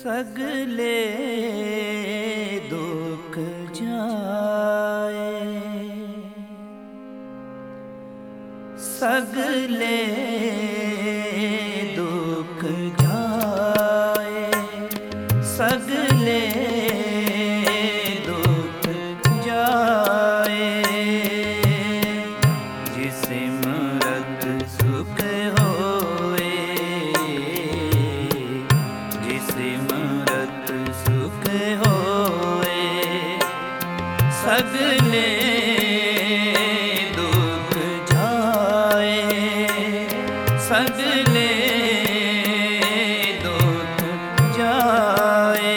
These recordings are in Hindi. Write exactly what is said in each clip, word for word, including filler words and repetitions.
सगले दुख जाए, सगले दुख जाए, सगले दुख जाए। जिसिमरत सुख होए, जिसिमरत सुख होए, सगले दुख जाए, सगले दुख जाए।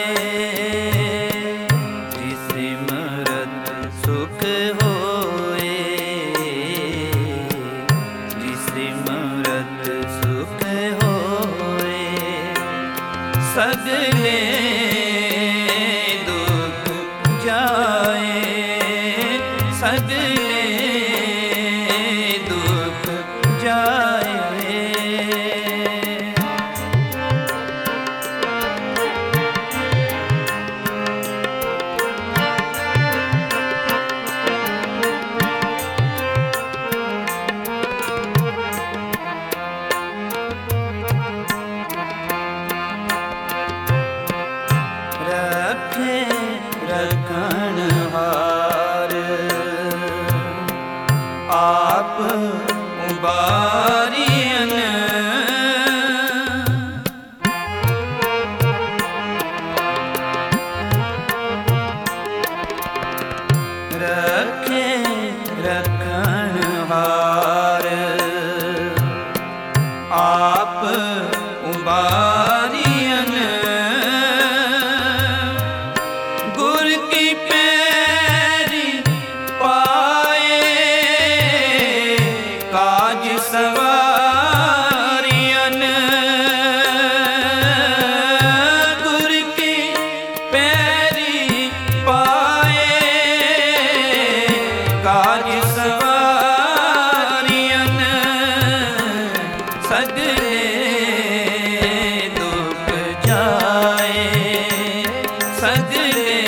जिसिमरत सुख होए, जिसिमरत सुख होए, सगले दुख जाए, सगले दुख जाए। रखे रखणहार आप उबारियन, रखे रखणहार आप उबारियन। गुर की पैरी पाए काज सवारियन, गुर की पैरी पाए काज सवारियन। सगले दुख जाए, सगले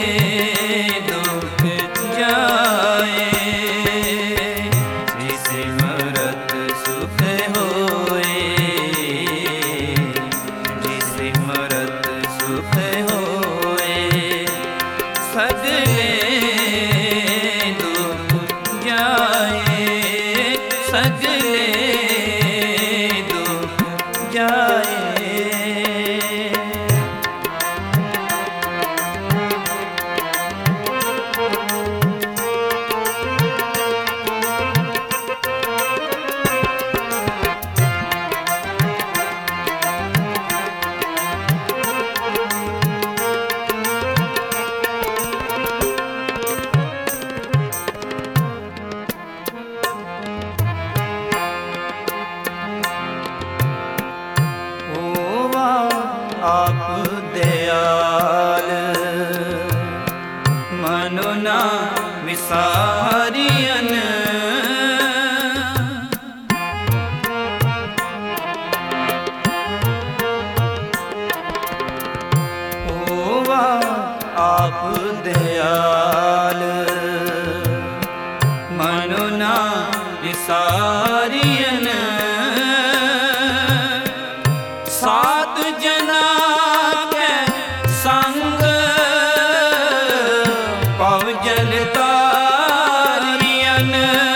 दुख जाए। जिसिमरत सुख होए, जिसिमरत सुख होए, सगले दुख जाए, सगले दुख जाए। आप दयाल मनो ना विसारियन, होवा आप दयाल मनो ना विसारियन। सात जना के संग पव जल तारियन,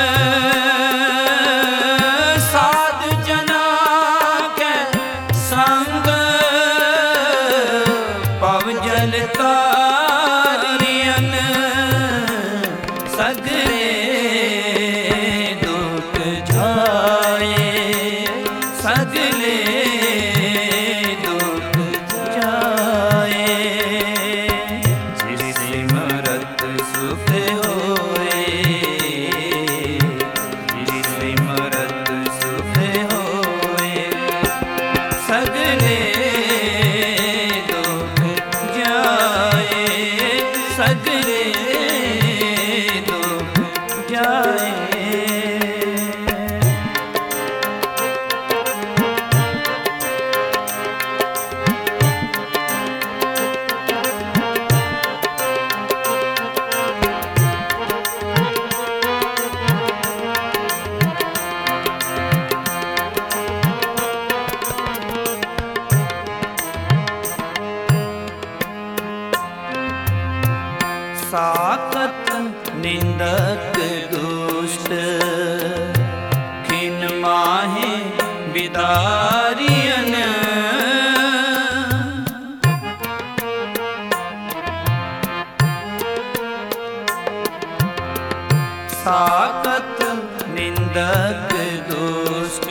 सात जना के संग पव जल तारियन। सगले दुख जाए, सगले दुख जाए। जिसिमरत सुख होए, जिसिमरत सुख होए, सगले दुख जाए, सगले दुख जाए। साकत निंदक दुष्ट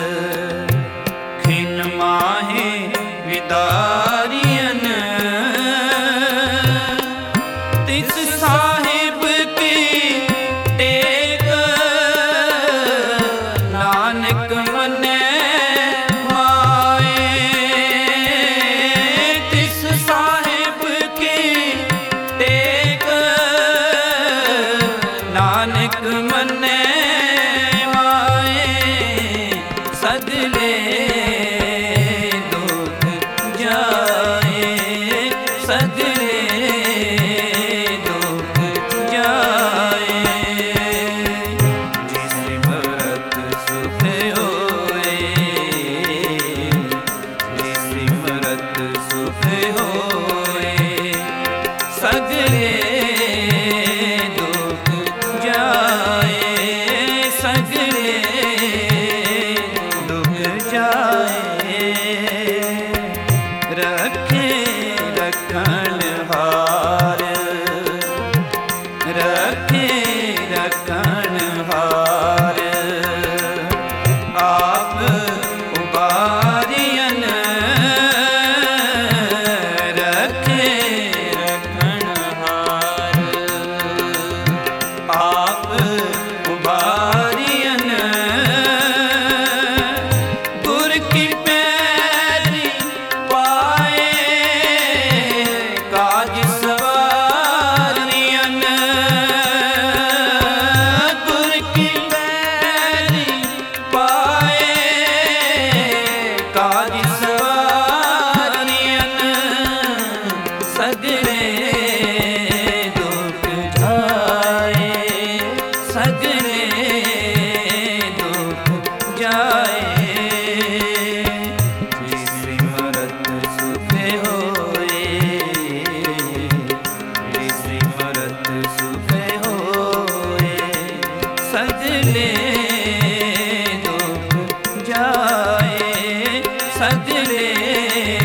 खिन माहे विदारियन तिस साहिब की टेक नानक मने माए। तिस साहिब की टेक नानक मने माए। सगले दुख जाए, सगले दुख जाए। जिस सिमरत सुख होए, जिस सिमरत सुख होए, सगले रखे रखन हार, रखे रखन हार, आप उबारियन। रखे रखन हार, आप उबारियन। गुर की पैरी पाए काज सवारियन। गुर की पैरी पाए काज सवारियन। सगले दुख जाए, सगले दुख जाए। जिस सिमरत सुख होए, जिस सिमरत सुख होए, सगले दुख जाए, सगले